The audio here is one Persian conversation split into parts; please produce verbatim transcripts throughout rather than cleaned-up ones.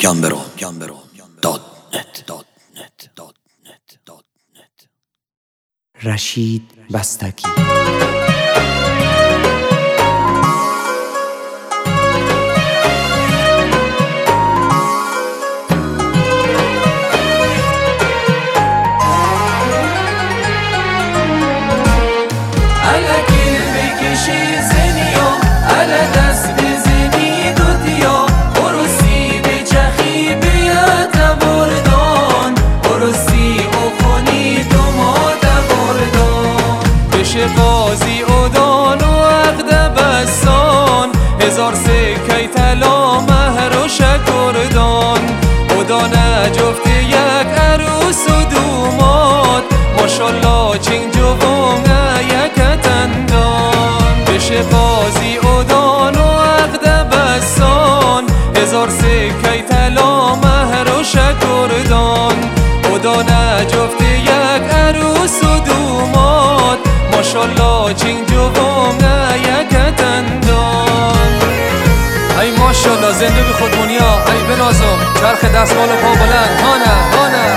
گمبرو گمبرو دات نت دات نت دات نت دات نت. رشید بستگی. قاضی اودان و عقد بستان، هزار سکه طلا مهر و شکردان. اودان جفت یک عروس و دوماد، ماشالله چین جوون یک تندان. بشه قاضی اودان و عقد بستان، هزار سکه طلا مهر و شکردان. اودان جفت یک عروس و دوماد، ماشالله چین جوون یک تندان. ای ماشالله زنده بی خود دنیا، ای بنازم چرخ دستمال و پا بلند. هانه هانه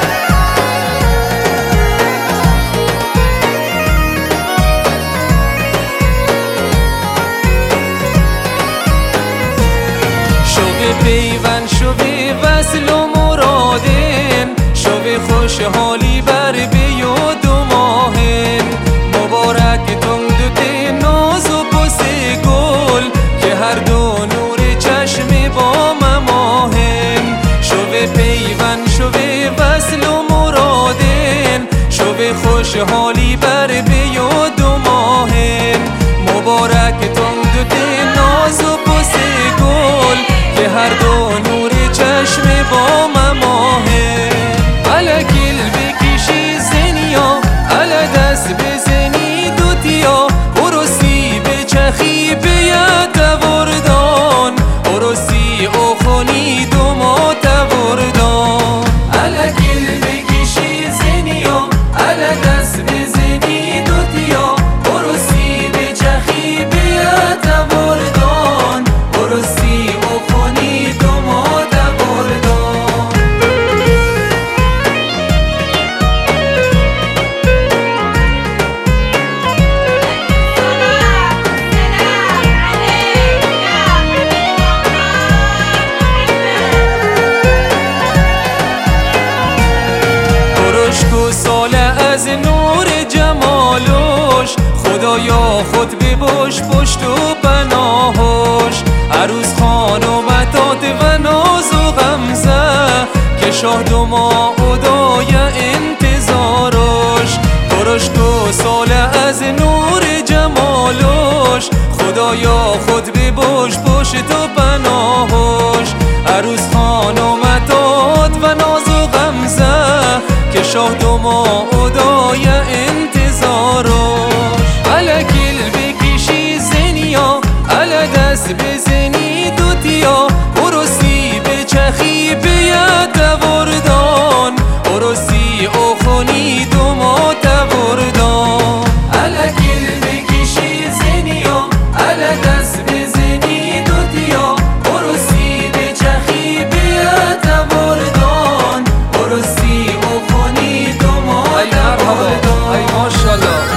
شوی پیوند شوی وصل و مرادین، شوی خوشحالی بر بیو دو ماهن. مبارک تون دوتی ناز و پس گل، که هر دو نور چشم با مماهن. شوی پیوند شوی وصل و مرادین، شوی خوشحالی بر بیو دو ماهن. مبارک تون دوتی ناز و پس گل، که هر دو نور چشم با مماهن. الکیل بکشی زنیا، ال دست بزنی دوتیا، ارسی بچخی بیاد دوردان، ارسی اخونی دو ما دوردان. الکیل بکشی زنیا، ال دست بزنی دوتیا، ارسی بچخی بیاد دوردان، ارسی اخونی دو ما دوردان. از نور جمالش، خدایا خود بباش پشت و پناهش. عروس خانومتات و ناز و غمزه، که شاه دو ماه اودای انتظارش. درشت و ساله از نور جمالش، خدایا خود بباش پشت و پناهش. عروس خانومتات و ناز و غمزه، که شاه دو ماه اودای انتظارش. الکیل بکشی زنیا، ال دست بزنی دوتیا، ارسی بچخی بیاد دوردان، ارسی اخونی دو ما دوردان. الکیل بکشی زنیا، ال دست بزنی دوتیا، ارسی بچخی بیاد دوردان، ارسی اخونی دو ما دوردان. ای ماشالله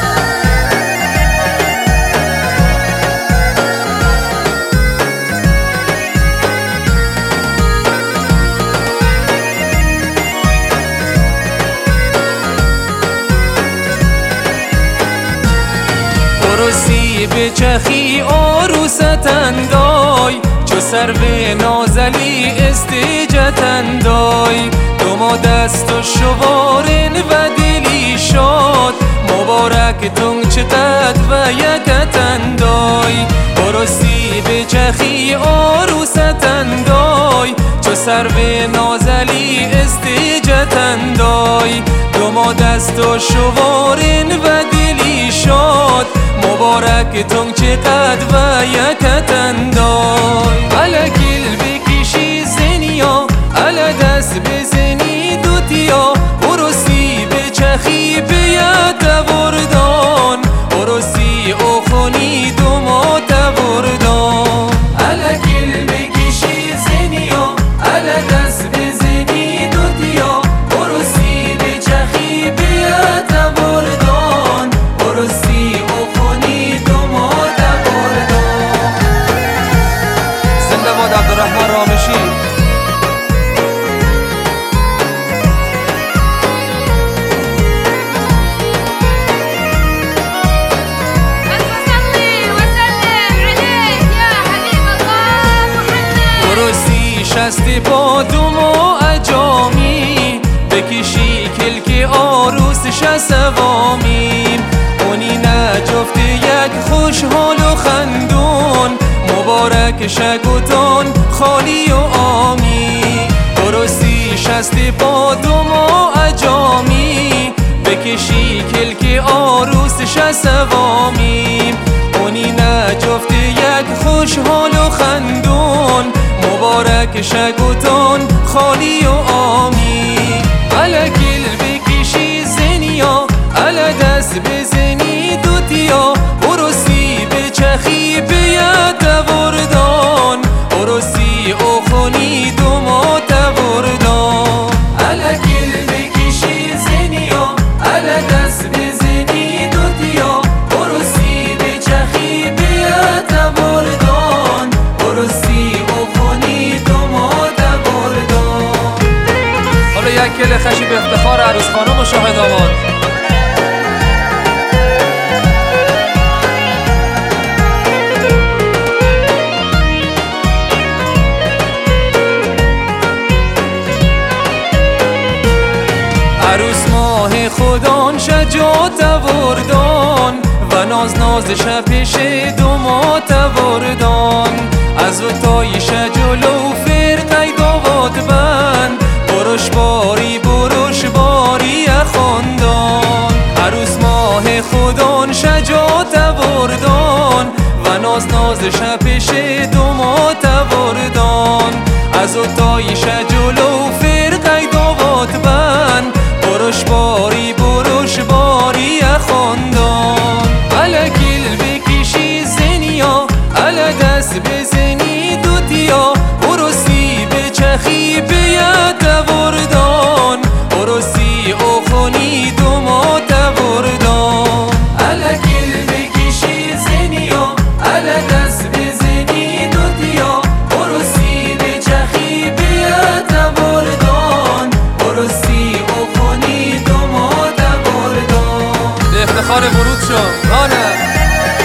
ارسی بچخی آروستندای، چو سر به نازلی استیجتندای. دو ما دست و شوارن و دلی شاد، مبارک تون چقد و یکتندای. ارسی بچخی آروستندای، چو سر به نازلی استیجتندای. دو ما دست و شوارن و دلی شاد، مبارک تون چقد و یکتندای. الکیل بکشی زنیا، ال دست بزنی دوتیا، ارسی بچخی بیاد دوردان، ارسی اخونی دو ما دوردان. الکیل بکشی زنیا، شستی با دوم و اجامی بکشی کلک آروسش سوامی اونی نجفت یک خوشحال و خندون مبارک شگوتان خالی و آمی درستی شستی با دوم و اجامی بکشی کلک آروسش سوامی اونی نجفت یک خوشحال و خندون مبارک شگوتان خالی و آمی علکل بکشی زنیا علا دست بزنی دوتیا ارسی بچخی بیاد وردان ارسی اخونی دوما وردان علکل بکشی زنیا علا دست بزنی دوتیا ارسی بچخی بیاد وردان ارسی اخونی دوما وردان. حالا یک کل خشی به افتخار عروس خانم و شاهد آماد. عروس ماه خودان شجاعت وردان و ناز نازش پیش دومات وردان از و تای شجلو فرقی داوات بند برش باری برش باری خاندان عروس ماه خودان شجاعت وردان و ناز نازش پیش دومات وردان از و تای شجلو فرقی داوات بند برش باری برش باری خاندان علکل بکشی زنیا علا دست بزنی دوتیا ارسی بچخی بیاد وردان ارسی اخونی دوما وردان علکل بکشی زنیا علا دست بزنی دوتیا ارسی بچخی بیاد وردان ارسی اخونی دوما وردان. به افتخار ورود شد آنه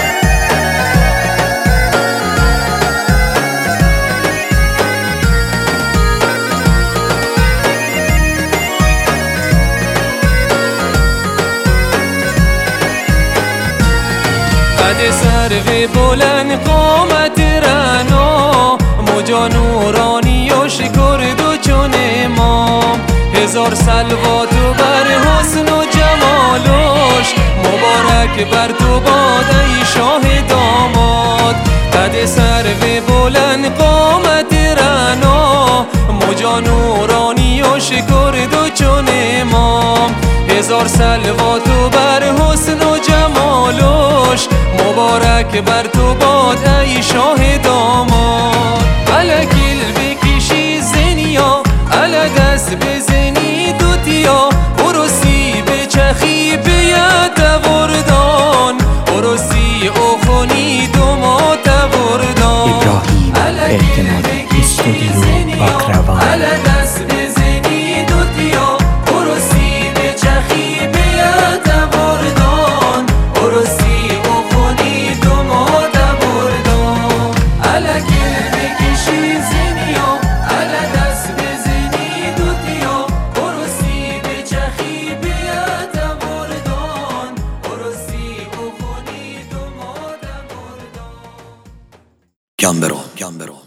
قد سرو بلند قامت رنا موجا نورانی و شکرد و چون امام هزار صلوات و بر حسن و جمالش مبارک بر تو باد ای شاه داماد قد سرو بلند قامت رنا موجا نورانی و شکرد و چون امام هزار صلوات و بر حسن و جمالش مبارک بر تو باد ای شاه داماد علکل بکشی زنیا علا دست بزنی دوتیا ارسی بچخی بیاد وردان ارسی اخونی دوما وردان ابراهیم اعتماد استودیو باقروان علا دست بزنی دوتیا ارسی بچخی بیاد وردان ارسی اخونی دوما وردان علکل بکشی زنیا علا دست بزنی دوتیا ارسی بچخی بیاد وردان ارسی اخونی دوما وردان. Gambero, gambero.